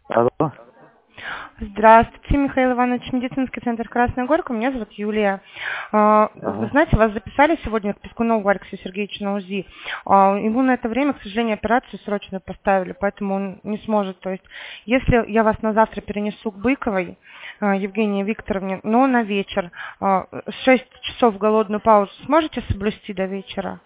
Алло. Здравствуйте, Михаил Иванович, медицинский центр Красная Горка, меня зовут Юлия. Вы Ага. знаете, вас записали сегодня к Пискунову Алексею Сергеевичу на УЗИ. Ему на это время, к сожалению, операцию срочно поставили, поэтому он не сможет. То есть, если я вас на завтра перенесу к Быковой, Евгении Викторовне, но на вечер, 6 часов голодную паузу сможете соблюсти до вечера?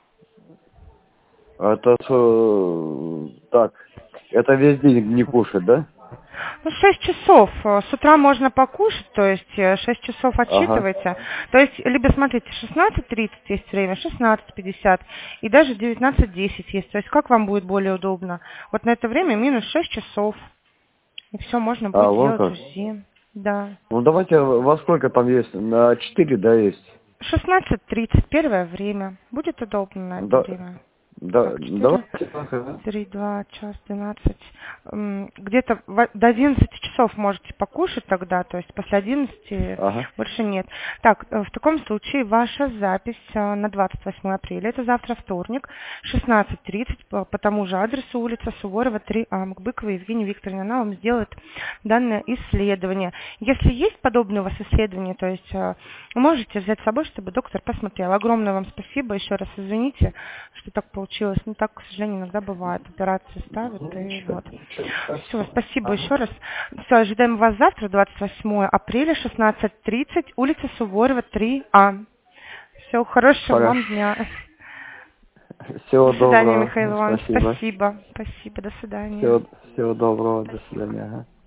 Это так. Это весь день не кушать, да? Ну, 6 часов. С утра можно покушать, то есть 6 часов Ага. отсчитывается. То есть, либо, смотрите, 16:30 есть время, 16:50 и даже 19:10 есть. То есть, как вам будет более удобно? Вот на это время минус 6 часов. И все, можно будет Вон делать как. УЗИ. Да. Ну давайте, во сколько там есть? На 4, да, есть? 16:30 первое время. Будет удобно на это Да, время? да, Так, 4, давайте. Ага. 3, 2, час, 12. Где-то до 11 часов можете покушать тогда, то есть после 11 Ага. больше нет. Так, в таком случае ваша запись на 28 апреля, это завтра вторник, 16:30 по тому же адресу, улица Суворова, 3А, к Быковой Евгении Викторовне, она вам сделает данное исследование. Если есть подобные у вас исследования, то есть можете взять с собой, чтобы доктор посмотрел. Огромное вам спасибо, еще раз извините, что так получилось. Ну так, к сожалению, иногда бывает, операции ставят, и Ничего, вот. ничего. Все, спасибо Ага. еще раз. Все, ожидаем вас завтра, 28 апреля, 16:30, улица Суворова, 3А. Все, хорошего вам дня. Хорошо. До Всего свидания, доброго. Михаил Иванович. Спасибо. Спасибо. Спасибо, до свидания. Всего доброго. До свидания. Ага.